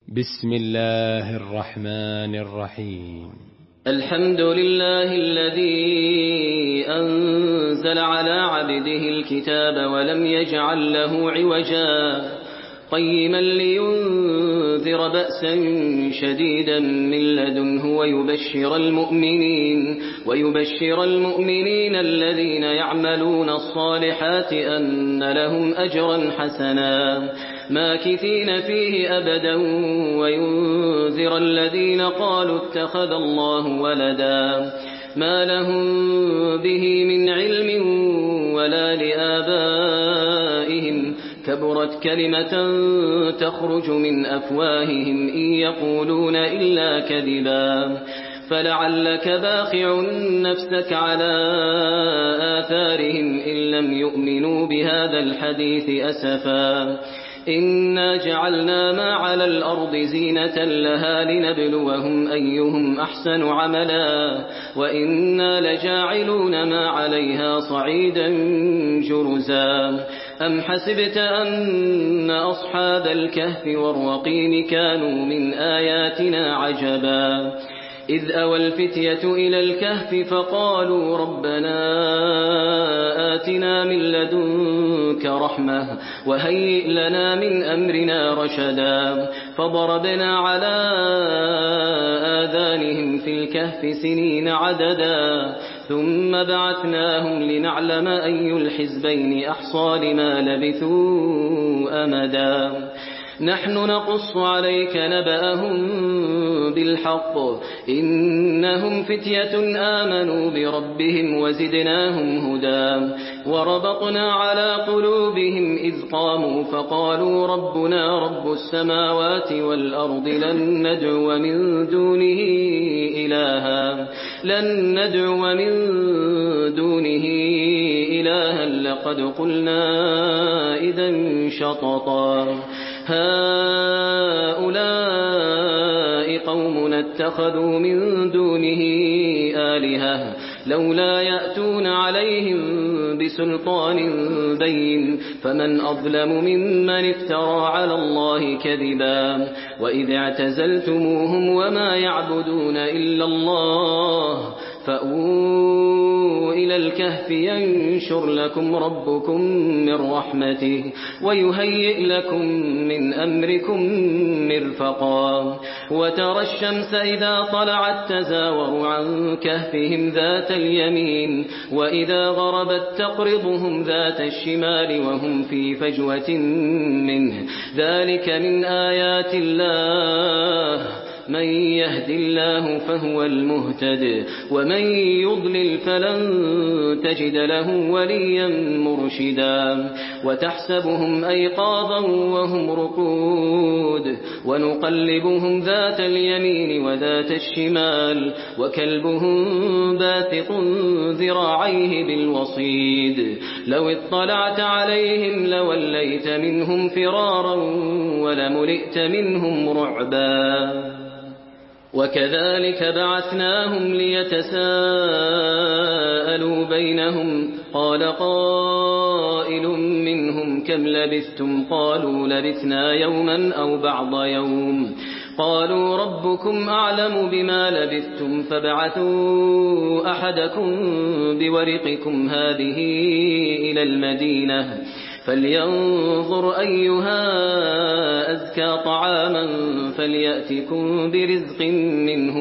بسم الله الرحمن الرحيم. الحمد لله الذي أنزل على عبده الكتاب ولم يجعل له عوجا قيما لينذر بأسا شديدا من لدنه ويبشر المؤمنين الذين يعملون الصالحات أن لهم أجرا حسنا ماكثين فيه أبدا وينذر الذين قالوا اتخذ الله ولدا ما لهم به من علم ولا لآبائهم كبرت كلمة تخرج من أفواههم إن يقولون إلا كذبا فلعلك باخع نفسك على آثارهم إن لم يؤمنوا بهذا الحديث أسفا إنا جعلنا ما على الأرض زينة لها لنبلوهم أيهم أحسن عملا وإنا لجاعلون ما عليها صعيدا جرزا أم حسبت أن أصحاب الكهف والرقيم كانوا من آياتنا عجبا إذ أوى الفتية إلى الكهف فقالوا ربنا آتنا من لدنك رحمة وهيئ لنا من أمرنا رشدا فضربنا على آذانهم في الكهف سنين عددا ثم بعثناهم لنعلم أي الحزبين أحصى لما لبثوا أمدا نحن نقص عليك نبأهم بالحق إنهم فتية آمنوا بربهم وزدناهم هدى وربطنا على قلوبهم إذ قاموا فقالوا ربنا رب السماوات والأرض لن ندعو من دونه إلها لقد قلنا إذا شططا هؤلاء قومنا اتخذوا من دونه آلهة لولا يأتون عليهم بسلطان بين فمن أظلم ممن افترى على الله كذبا وإذ اعتزلتموهم وما يعبدون إلا الله فأووا إلى الكهف ينشر لكم ربكم من رحمته ويهيئ لكم من أمركم مرفقا وترى الشمس إذا طلعت تزاور عن كهفهم ذات اليمين وإذا غربت تقرضهم ذات الشمال وهم في فجوة منه ذلك من آيات الله من يهد الله فهو المهتد ومن يضلل فلن تجد له وليا مرشدا وتحسبهم أيقاظا وهم رقود ونقلبهم ذات اليمين وذات الشمال وكلبهم باسط ذراعيه بالوصيد لو اطلعت عليهم لوليت منهم فرارا ولملئت منهم رعبا وكذلك بعثناهم ليتساءلوا بينهم قال قائل منهم كم لبثتم قالوا لبثنا يوما أو بعض يوم قالوا ربكم أعلم بما لبثتم فابعثوا أحدكم بورقكم هذه إلى المدينة فلينظر أيها أزكى طعاما فليأتكم برزق منه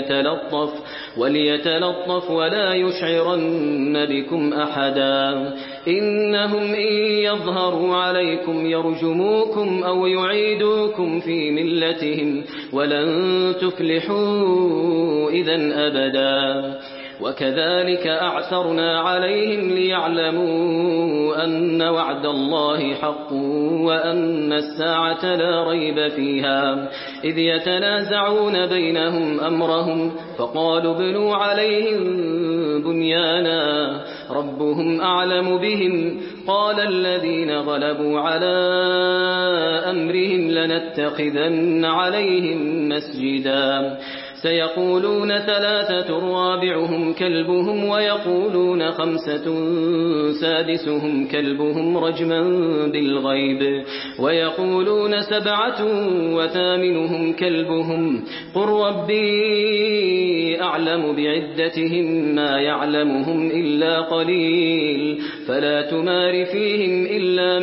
وليتلطف ولا يشعرن بكم أحدا إنهم إن يظهروا عليكم يرجموكم أو يعيدوكم في ملتهم ولن تفلحوا إذا أبدا وكذلك أعثرنا عليهم ليعلموا أن وعد الله حق وأن الساعة لا ريب فيها إذ يتنازعون بينهم أمرهم فقالوا ابنوا عليهم بنيانا ربهم أعلم بهم قال الذين غلبوا على أمرهم لنتخذن عليهم مسجدا سيقولون 3 رابعهم كلبهم ويقولون 5 سادسهم كلبهم رجما بالغيب ويقولون 7 وثامنهم كلبهم قل ربي أعلم بعدتهم ما يعلمهم إلا قليل فلا تمار فيهم إلا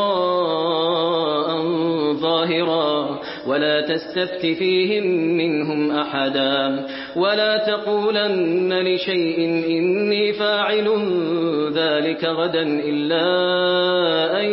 مراء ظاهرا ولا تستفت فيهم منهم أحدا ولا تقولن لشيء إني فاعل ذلك غدا إلا أن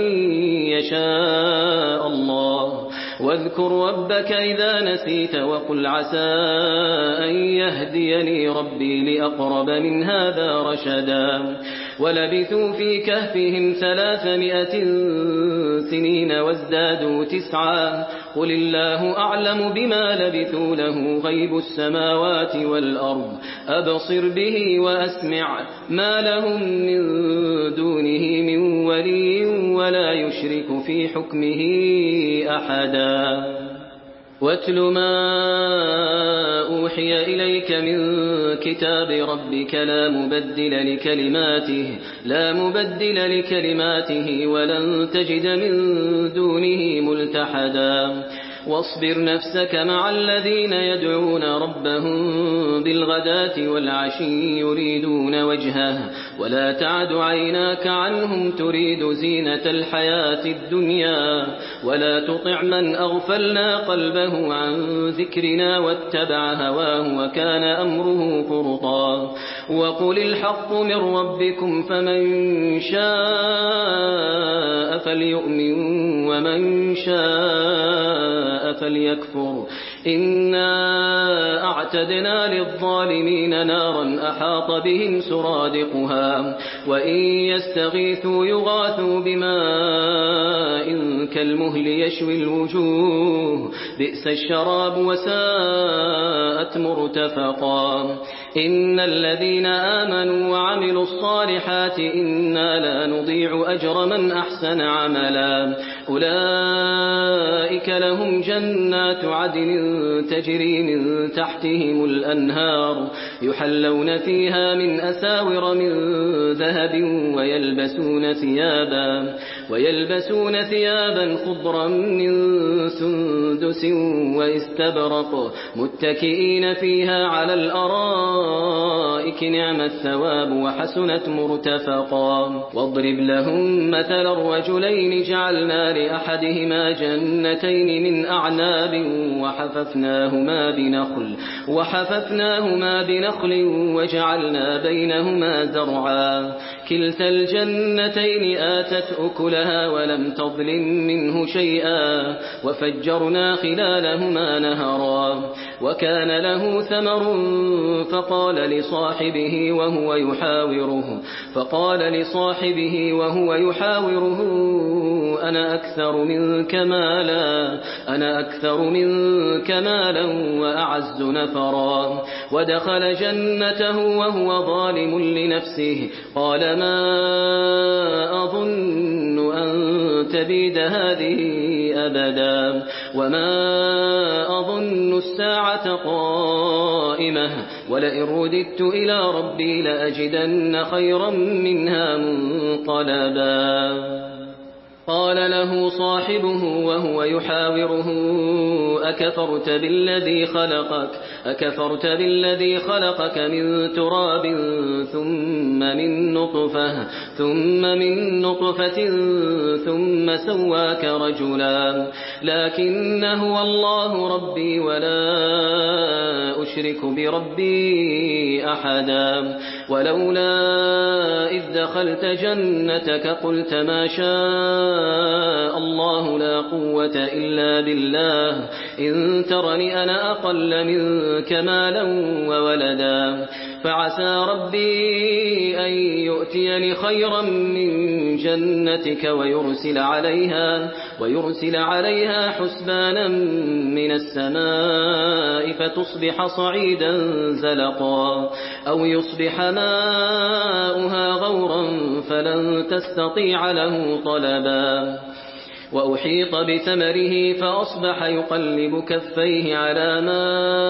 يشاء الله واذكر ربك إذا نسيت وقل عسى أن يهديني ربي لأقرب من هذا رشدا ولبثوا في كهفهم 300 سنين وازدادوا 9 قل الله أعلم بما لبثوا له غيب السماوات والأرض أبصر به وأسمع ما لهم من دونه من ولي ولا يشرك في حكمه أحدا واتل ما أوحي إليك من كتاب ربك لا مبدل لكلماته ولن تجد من دونه ملتحدا واصبر نفسك مع الذين يدعون ربهم بالغداة والعشي يريدون وجهه ولا تعد عيناك عنهم تريد زينة الحياة الدنيا ولا تطع من أغفلنا قلبه عن ذكرنا واتبع هواه وكان أمره فرطا وقل الحق من ربكم فمن شاء فليؤمن ومن شاء فليكفر إنا أعتدنا للظالمين نارا أحاط بهم سرادقها وإن يستغيثوا يغاثوا بماء كالمهل يشوي الوجوه بئس الشراب وساءت مرتفقا إن الذين آمنوا وعملوا الصالحات إنا لا نضيع أجر من أحسن عملا أولئك لهم جنات عدن تجري من تحتهم الأنهار يحلون فيها من أساور من ذهب ويلبسون ثيابا خضرا من سندس واستبرق متكئين فيها على الأرائك نعم الثواب وحسنت مرتفقا واضرب لهم مثل الرجلين جعلنا لأحدهما جنتين من أعناب وحففناهما بنخل وجعلنا بينهما زرعا كلتا الجنتين آتت أكلها ولم تظلم منه شيئا وفجرنا خلالهما نهرا وكان له ثمر فقال لصاحبه وهو يحاوره أنا أكثر منك مالا وأعز نفرا ودخل جنته وهو ظالم لنفسه قال ما أظن أن تبيد هذه أبدا وما أظن الساعة قائمة ولئن رددت إلى ربي لأجدن خيرا منها منقلبا قال له صاحبه وهو يحاوره أكفرت بالذي خلقك من تراب ثم من نطفة ثم سواك رجلا لكن هو الله ربي ولا أشرك بربي أحدا ولولا إذ دخلت جنتك قلت ما شاء الله لا قوة إلا بالله إن ترني أنا أقل منك مالا وولدا فعسى ربي أن يؤتيني خيرا من جنتك ويرسل عليها حسبانا من السماء فتصبح صعيدا زلقا أو يصبح ماؤها غورا فلن تستطيع له طلبا وأحيط بثمره فأصبح يقلب كفيه على ما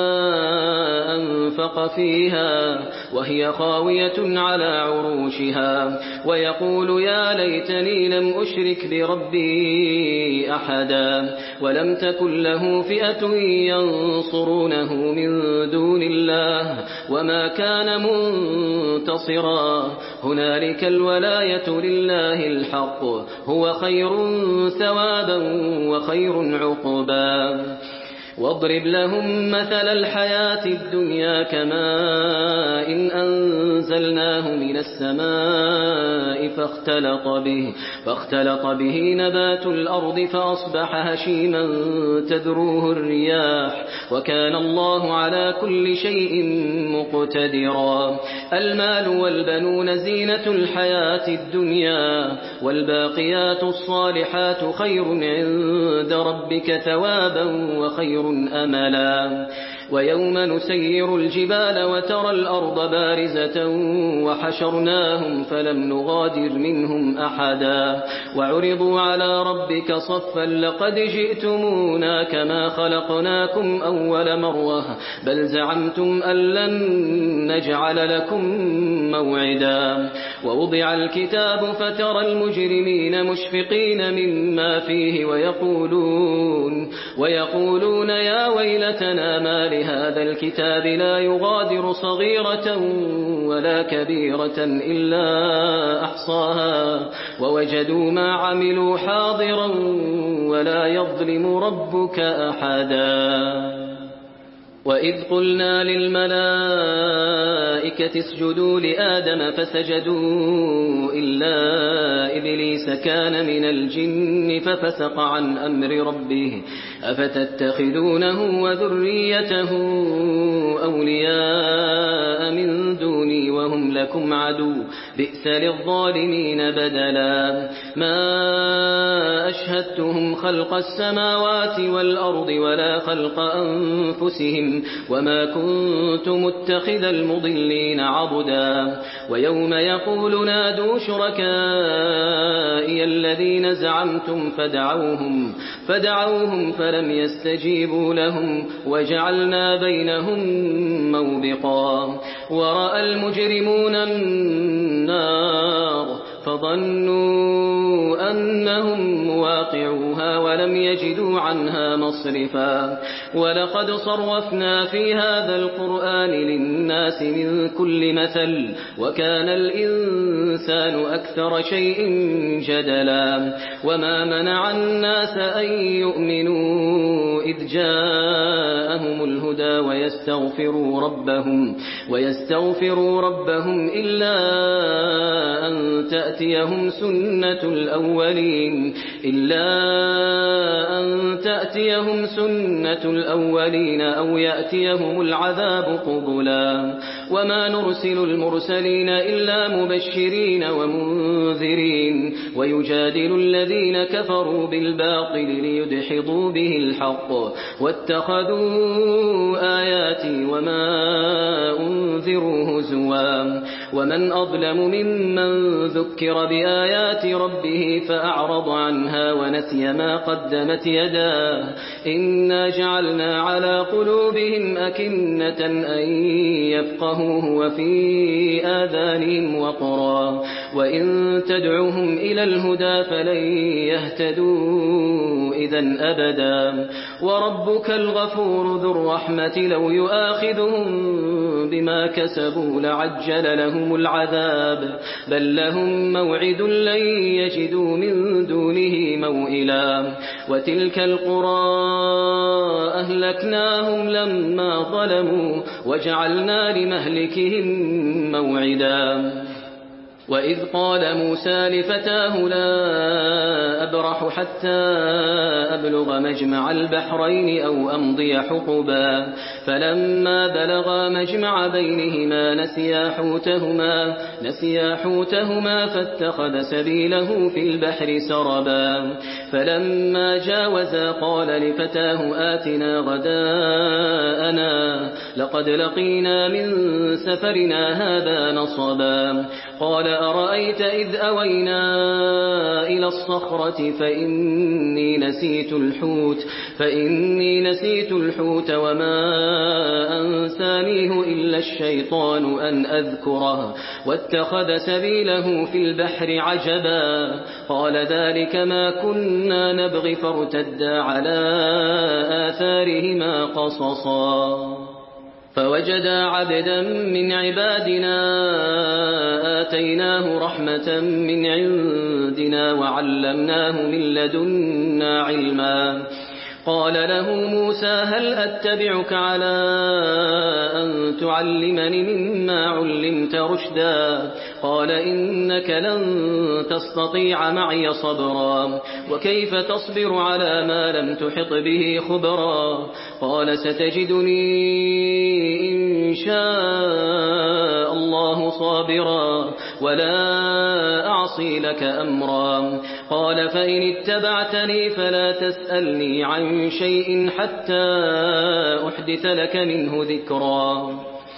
أنفق فيها وهي خاوية على عروشها ويقول يا ليتني لم أشرك بربي أحدا ولم تكن له فئة ينصرونه من دون الله وما كان منتصرا هنالك الولاية لله الحق هو خير ثوابا وخير عقبا واضرب لهم مثل الحياة الدنيا كماء إن أنزلناه من السماء فاختلط به نبات الأرض فأصبح هشيما تذروه الرياح وكان الله على كل شيء مقتدرا المال والبنون زينة الحياة الدنيا والباقيات الصالحات خير عند ربك ثوابا وخير أملا ويوم نسير الجبال وترى الأرض بارزة وحشرناهم فلم نغادر منهم أحدا وعرضوا على ربك صفا لقد جئتمونا كما خلقناكم أول مرة بل زعمتم أن لن نجعل لكم موعدا ووضع الكتاب فترى المجرمين مشفقين مما فيه ويقولون يا ويلتنا ما لهذا الكتاب لا يغادر صغيرة ولا كبيرة إلا أحصاها ووجدوا ما عملوا حاضرا ولا يظلم ربك أحدا وإذ قلنا للملائكة اسجدوا لآدم فسجدوا إلا إبليس كان من الجن ففسق عن أمر ربه أفتتخذونه وذريته أولياء من دوني وهم لكم عدو بئس للظالمين بدلا ما أشهدتهم خلق السماوات والأرض ولا خلق أنفسهم وما كنت متخذ المضلين عضدا ويوم يقول نادوا شركائي الذين زعمتم فدعوهم فلم يستجيبوا لهم وجعلنا بينهم موبقا ورأى المجرمون النار فظنوا أنهم مواقعوها ولم يجدوا عنها مصرفا ولقد صرفنا في هذا القرآن للناس من كل مثل وكان الإنسان أكثر شيء جدلا وما منع الناس أن يؤمنوا إذ جاءهم الهدى ويستغفروا ربهم إلا أن تأتيهم سنة الأولين أو يأتيهم العذاب قبلا وما نرسل المرسلين إلا مبشرين ومنذرين ويجادل الذين كفروا بالباطل ليدحضوا به الحق واتخذوا آياتي وما أنذروا هزوا ومن أظلم ممن ذكر بآيات ربه فأعرض عنها ونسي ما قدمت يداه إنا جعلنا على قلوبهم أكنة أن يفقهوه وفي آذانهم وقرا وإن تدعوهم إلى الهدى فلن يهتدوا إذا أبدا وربك الغفور ذو الرحمة لو يؤاخذهم بما كسبوا لعجل لهم العذاب بل لهم موعد لن يجدوا من دونه موئلا وتلك القرى أهلكناهم لما ظلموا وجعلنا لمهلكهم موعدا وإذ قال موسى لفتاه لا أبرح حتى أبلغ مجمع البحرين أو أمضي حقبا فلما بلغا مجمع بينهما نسيا حوتهما فاتخذ سبيله في البحر سربا فلما جاوزا قال لفتاه آتنا غداءنا لقد لقينا من سفرنا هذا نصبا قال أرأيت إذ أوينا إلى الصخرة فإني نسيت الحوت وما أنسانيه إلا الشيطان أن أذكره واتخذ سبيله في البحر عجبا قال ذلك ما كنا نبغي فارتدا على آثارهما قصصا فوجدا عبدا من عبادنا آتيناه رحمة من عندنا وعلمناه من لدنا علما قال له موسى هل أتبعك على أن تعلمني مما علمت رشدا قال إنك لن تستطيع معي صبرا وكيف تصبر على ما لم تحط به خبرا قال ستجدني إن شاء الله صابرا ولا أعصي لك أمرا قال فإن اتبعتني فلا تسألني عن شيء حتى أحدث لك منه ذكرا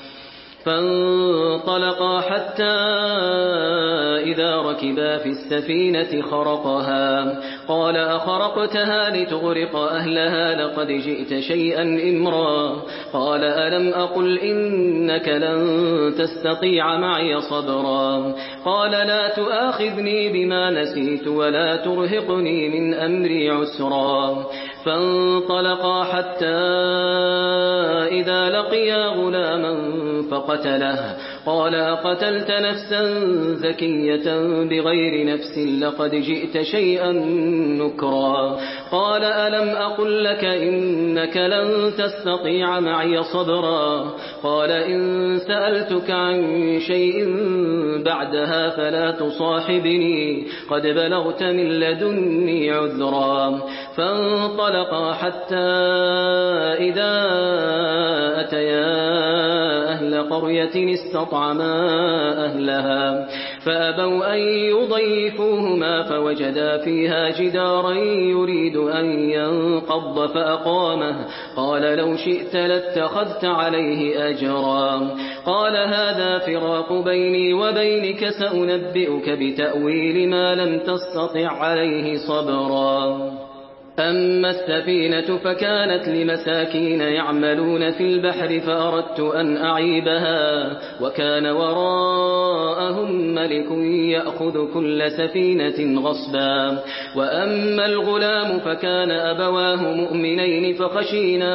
فانطلقا حتى إذا ركبا في السفينة خرقها قال أخرقتها لتغرق أهلها لقد جئت شيئا إمرا قال ألم أقل إنك لن تستطيع معي صبرا قال لا تؤاخذني بما نسيت ولا ترهقني من أمري عسرا فانطلقا حتى إذا لقيا غلاما فقتله قال أقتلت نفسا زكية بغير نفس لقد جئت شيئا نكرا قال ألم أقل لك إنك لن تستطيع معي صبرا قال إن سألتك عن شيء بعدها فلا تصاحبني قد بلغت من لدني عذرا فانطلقا حتى إذا أتيا أهل قرية استطعما أهلها فأبوا أن يضيفوهما فوجدا فيها جدارا يريد أن ينقض فأقامه قال لو شئت لاتخذت عليه أجرا قال هذا فراق بيني وبينك سأنبئك بتأويل ما لم تستطع عليه صبرا أما السفينة فكانت لمساكين يعملون في البحر فأردت أن أعيبها وكان وراءهم ملك يأخذ كل سفينة غصبا وأما الغلام فكان أبواه مؤمنين فخشينا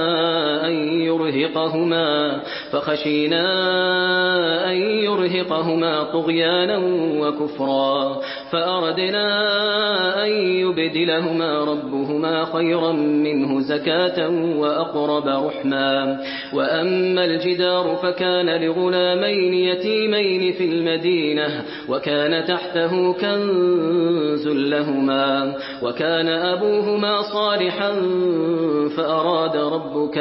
أن يرهقهما طغيانا وكفرا فأردنا أن يبدلهما ربهما خيرا منه زكاة وأقرب رحما وأما الجدار فكان لغلامين يتيمين في المدينة وكان تحته كنز لهما وكان أبوهما صالحا فأراد ربك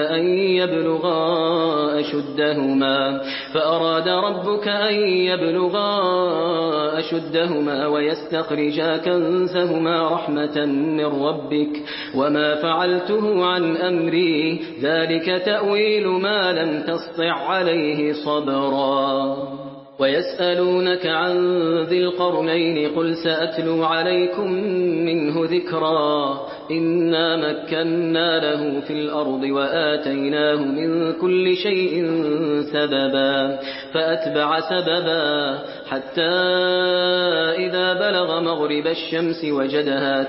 أن يبلغا أشدهما ويستخرجا كنزهما رحمة من ربك وما فعلته عن أمري ذلك تأويل ما لم تسطع عليه صبرا ويسألونك عن ذي القرنين قل سأتلو عليكم منه ذكرا إنا مكنا له في الأرض وآتيناه من كل شيء سببا فأتبع سببا حتى إذا بلغ مغرب الشمس وجدها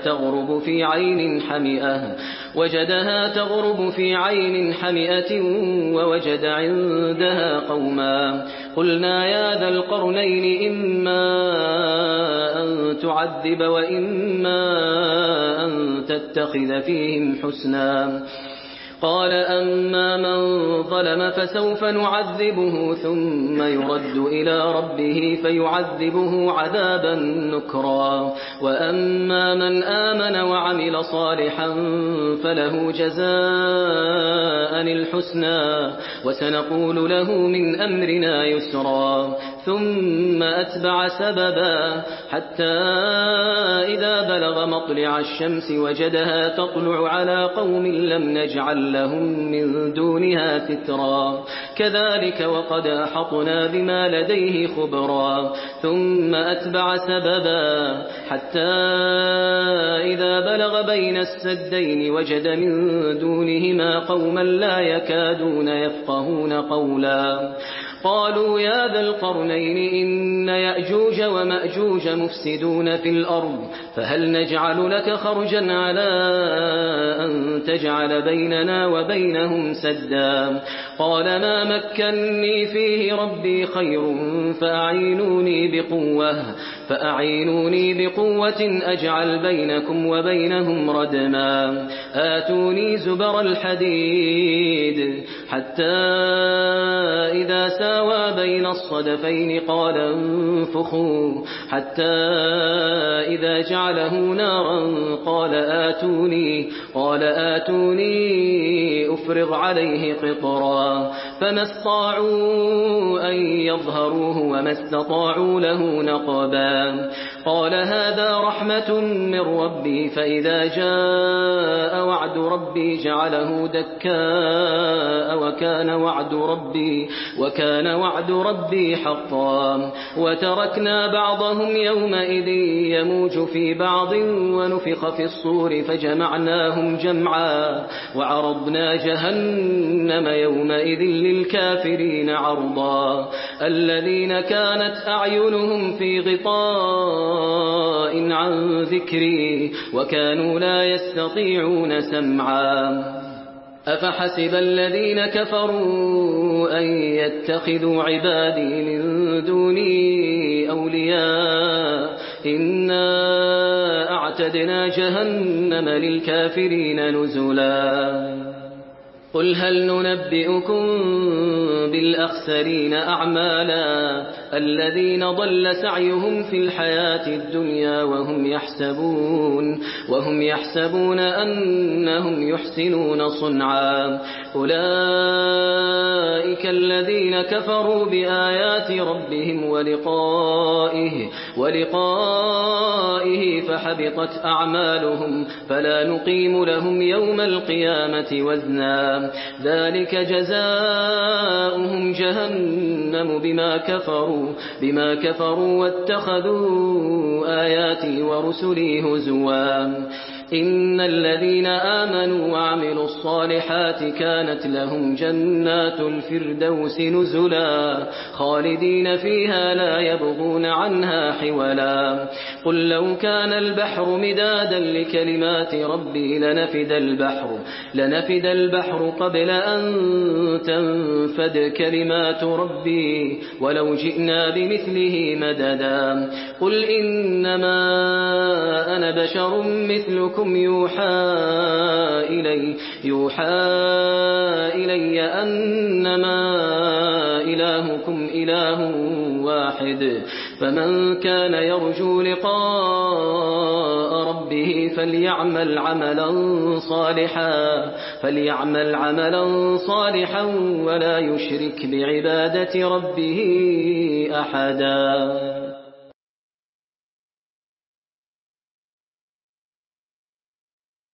تغرب في عين حمئة ووجد عندها قوما قلنا يا ذا القرنين إما أن تعذب وإما أن تتخذ فيهم حسنا قال أما من ظلم فسوف نعذبه ثم يرد إلى ربه فيعذبه عذابا نكرا وأما من آمن وعمل صالحا فله جزاء الحسنى وسنقول له من أمرنا يسرا ثم أتبع سببا حتى إذا بلغ مطلع الشمس وجدها تطلع على قوم لم نجعل لهم من دونها سترا كذلك وقد أحطنا بما لديه خبرا ثم أتبع سببا حتى إذا بلغ بين السدين وجد من دونهما قوما لا يكادون يفقهون قولا قالوا يا ذا القرنين إن يأجوج ومأجوج مفسدون في الأرض فهل نجعل لك خرجا على أن تجعل بيننا وبينهم سدا قال ما مكني فيه ربي خير فأعينوني بقوة أجعل بينكم وبينهم ردما آتوني زبر الحديد حتى إذا ساوى بين الصدفين قال انفخوا حتى إذا جعله نارا قال آتوني أفرغ عليه قطرا فما استطاعوا أن يظهروه وما استطاعوا له نقبا قال هذا رحمة من ربي فإذا جاء وعد ربي جعله دكاء وكان وعد ربي حقا وتركنا بعضهم يومئذ يموج في بعض ونفخ في الصور فجمعناهم جمعا وعرضنا جهنم يومئذ للكافرين عرضا الذين كانت أعينهم في غطاء عن ذكري وكانوا لا يستطيعون سمعا أفحسب الذين كفروا أن يتخذوا عبادي من دوني أولياء إنا أعتدنا جهنم للكافرين نزلا قل هل ننبئكم بالأخسرين أعمالا الذين ضل سعيهم في الحياة الدنيا وهم يحسبون أنهم يحسنون صنعا أولئك الذين كفروا بآيات ربهم ولقائه فحبطت أعمالهم فلا نقيم لهم يوم القيامة وزنا ذلك جزاؤهم جهنم بما كفروا واتخذوا آياتي ورسلي هزوا إن الذين آمنوا وعملوا الصالحات كانت لهم جنات الفردوس نزلا خالدين فيها لا يبغون عنها حولا قل لو كان البحر مدادا لكلمات ربي لنفد البحر قبل أن تنفد كلمات ربي ولو جئنا بمثله مددا قل إنما أنا بشر مثلكم يوحى إلي أنما إلهكم إله واحد فمن كان يرجو لقاء ربه فليعمل عملا صالحا ولا يشرك بعبادة ربه أحدا